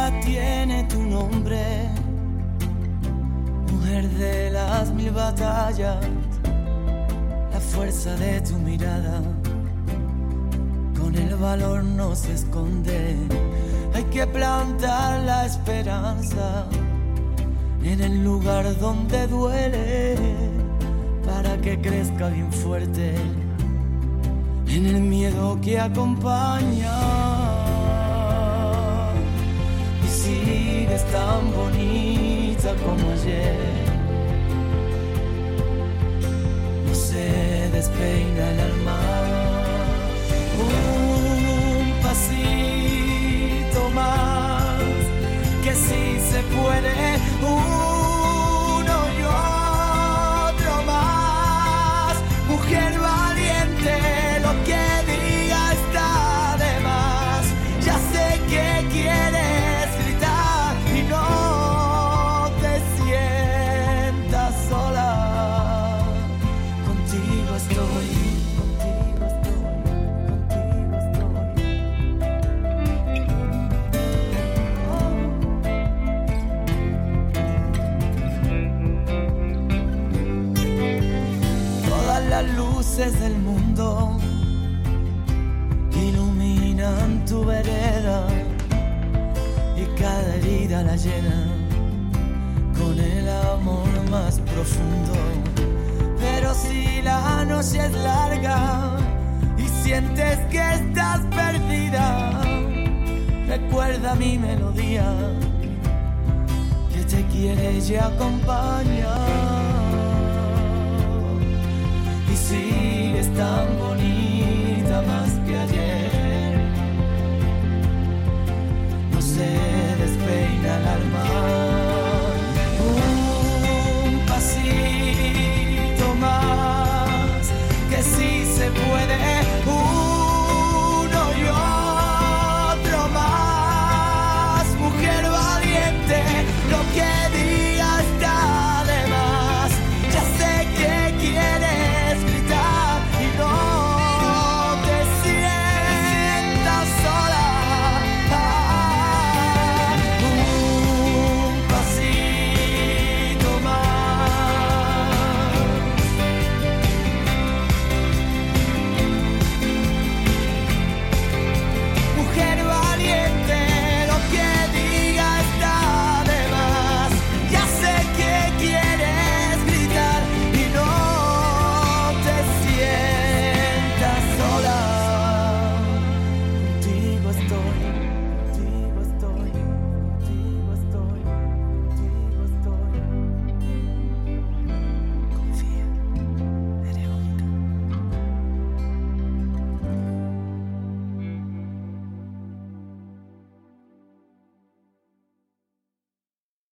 vida tiene tu nombre, mujer de las 1000 batallas, la fuerza de tu mirada, con el valor no se esconde. Hay que plantar la esperanza en el lugar donde duele, para que crezca bien fuerte en el miedo que acompaña. Y sigues tan bonita como ayer, no se despeina el alma. Un pasito más, que sí se puede. Uno y otro más, mujer valiente, lo que diga está de más. Ya sé que quieres gritar y no te sientas sola. Contigo estoy, contigo estoy, contigo estoy. Todas las luces del mundo iluminan tu vereda, y cada herida la llena con el amor más profundo. Pero si la noche es larga y sientes que estás perdida, recuerda mi melodía que te quiere y acompaña. Y sigues tan bonita